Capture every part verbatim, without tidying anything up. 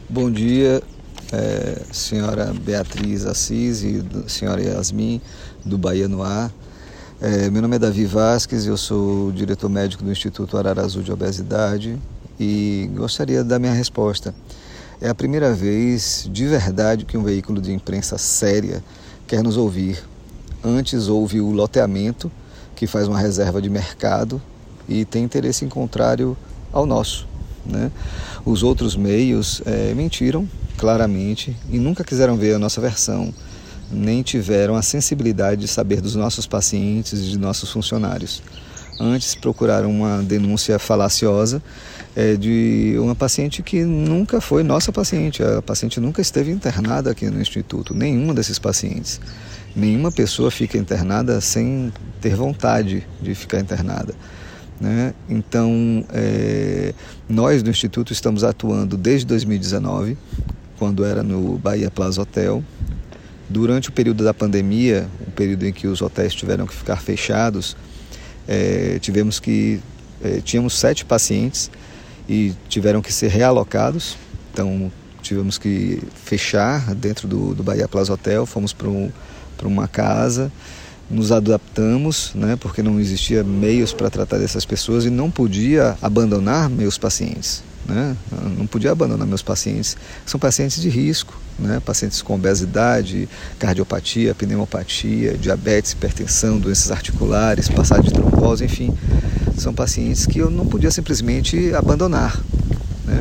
Bom dia, é, senhora Beatriz Assis e senhora Yasmin, do Bahia no Ar. É, meu nome é Davi Vasques, eu sou diretor médico do Instituto Ararazu de Obesidade e gostaria de dar minha resposta. É a primeira vez, de verdade, que um veículo de imprensa séria quer nos ouvir. Antes houve o loteamento, que faz uma reserva de mercado e tem interesse em contrário ao nosso, né? Os outros meios é, mentiram claramente e nunca quiseram ver a nossa versão, nem tiveram a sensibilidade de saber dos nossos pacientes e de nossos funcionários. Antes procuraram uma denúncia falaciosa é, de uma paciente que nunca foi nossa paciente. A paciente nunca esteve internada aqui no Instituto, nenhuma desses pacientes. Nenhuma pessoa fica internada sem ter vontade de ficar internada, né? Então, é, nós do Instituto estamos atuando desde dois mil e dezenove, quando era no Bahia Plaza Hotel. Durante o período da pandemia, o período em que os hotéis tiveram que ficar fechados, é, tivemos que, é, tínhamos sete pacientes e tiveram que ser realocados. Então, tivemos que fechar dentro do, do Bahia Plaza Hotel, fomos para um, para uma casa. Nos adaptamos, né, porque não existia meios para tratar dessas pessoas e não podia abandonar meus pacientes, né? Não podia abandonar meus pacientes, são pacientes de risco, né? Pacientes com obesidade, cardiopatia, pneumopatia, diabetes, hipertensão, doenças articulares, passagem de trombose, enfim, são pacientes que eu não podia simplesmente abandonar, né?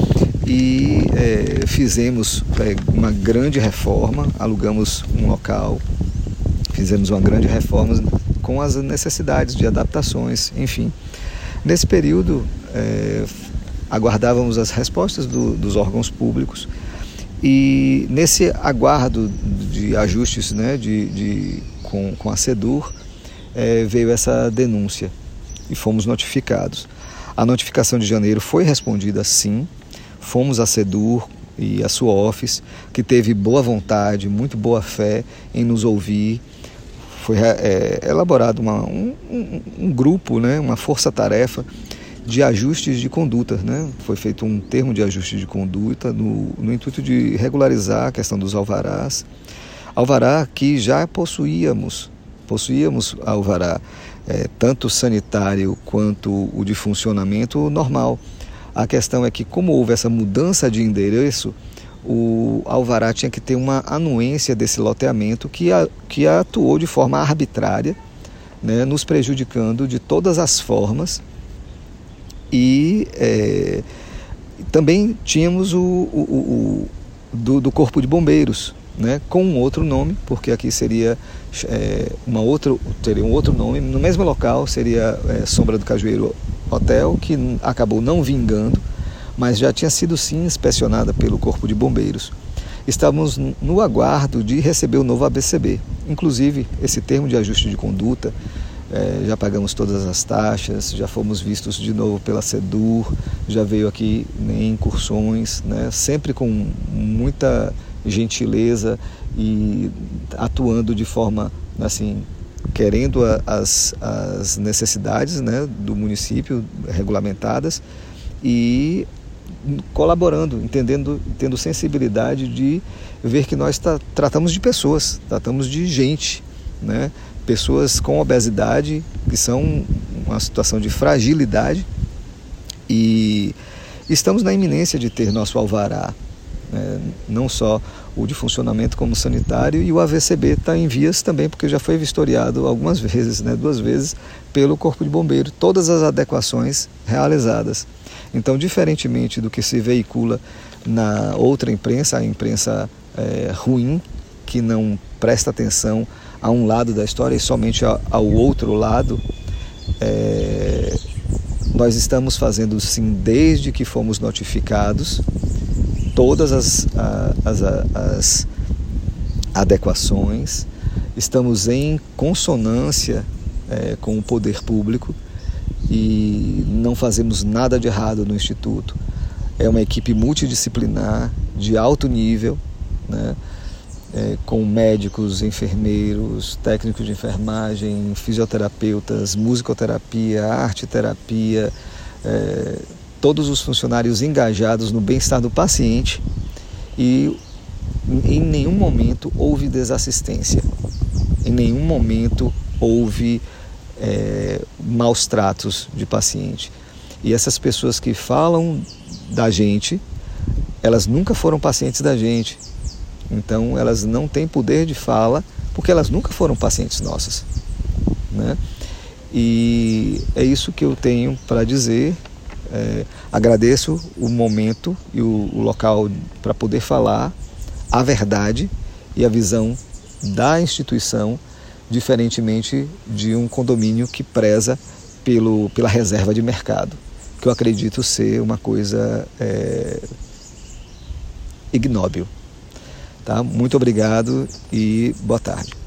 E é, fizemos é, uma grande reforma, alugamos um local. Fizemos uma grande reforma com as necessidades de adaptações, enfim. Nesse período, é, aguardávamos as respostas do, dos órgãos públicos e nesse aguardo de ajustes, né, de, de, com, com a SEDUR, é, veio essa denúncia e fomos notificados. A notificação de janeiro foi respondida sim, fomos à SEDUR e à sua office, que teve boa vontade, muito boa fé em nos ouvir. Foi é, elaborado uma, um, um, um grupo, né, uma força-tarefa de ajustes de conduta, né? Foi feito um termo de ajuste de conduta no, no intuito de regularizar a questão dos alvarás. Alvará que já possuíamos, possuíamos alvará, é, tanto sanitário quanto o de funcionamento normal. A questão é que, como houve essa mudança de endereço, o alvará tinha que ter uma anuência desse loteamento que, a, que atuou de forma arbitrária, né, nos prejudicando de todas as formas. E é, também tínhamos o, o, o do, do Corpo de Bombeiros, né, com um outro nome, porque aqui seria é, uma outra, teria um outro nome, no mesmo local seria é, Sombra do Cajueiro Hotel, que acabou não vingando, mas já tinha sido sim inspecionada pelo Corpo de Bombeiros. Estávamos no aguardo de receber o novo A B C B. Inclusive, esse termo de ajuste de conduta, é, já pagamos todas as taxas, já fomos vistos de novo pela SEDUR, já veio aqui em incursões, né, sempre com muita gentileza e atuando de forma, assim, querendo a, as, as necessidades, né, do município regulamentadas e colaborando, entendendo, tendo sensibilidade de ver que nós tá, tratamos de pessoas, tratamos de gente, né? Pessoas com obesidade, que são uma situação de fragilidade, e estamos na iminência de ter nosso alvará, né? Não só o de funcionamento como sanitário, e o A V C B está em vias também, porque já foi vistoriado algumas vezes, né? duas vezes, pelo Corpo de Bombeiro, todas as adequações realizadas. Então, diferentemente do que se veicula na outra imprensa, a imprensa é, ruim, que não presta atenção a um lado da história e somente ao outro lado, é, nós estamos fazendo sim, desde que fomos notificados, todas as, as, as adequações, estamos em consonância é, com o poder público e não fazemos nada de errado no Instituto. É uma equipe multidisciplinar, de alto nível, né? É, com médicos, enfermeiros, técnicos de enfermagem, fisioterapeutas, musicoterapia, arte-terapia, é, todos os funcionários engajados no bem-estar do paciente e em nenhum momento houve desassistência, em nenhum momento houve é, maus tratos de paciente. E essas pessoas que falam da gente, elas nunca foram pacientes da gente, então elas não têm poder de fala porque elas nunca foram pacientes nossas, né? E é isso que eu tenho para dizer. É, agradeço o momento e o, o local para poder falar a verdade e a visão da instituição, diferentemente de um condomínio que preza pelo, pela reserva de mercado, que eu acredito ser uma coisa é, ignóbil. Tá? Muito obrigado e boa tarde.